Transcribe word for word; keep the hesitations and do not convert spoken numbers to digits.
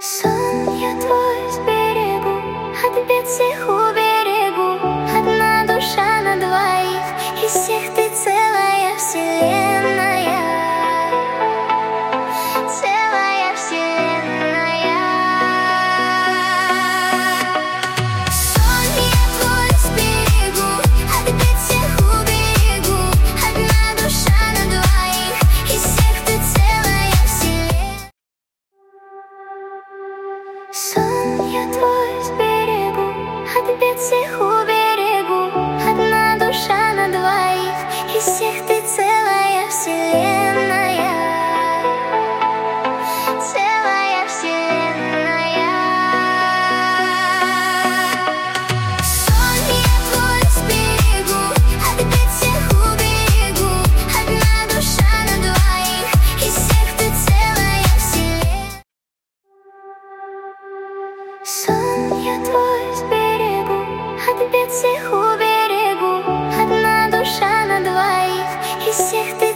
Сон я твой сберегу, от бед всех уберегу. Одна душа на двоих, из всех ты целая вселенная. Целая вселенная. Сон я твой сберегу, от бед всех уберегу. Одна душа на двоих, из всех ты целая вселенная. Сон я твой сберегу, от бед всех уберегу. Одна душа на двоих, из всех ты целая вселенная. Целая вселенная. Сон я твой сберегу, от бед всех уберегу. Одна душа на двоих, из всех ты целая вселенная. Сон я твой сберегу, от бед всех уберегу. Одна душа на двоих, из всех ты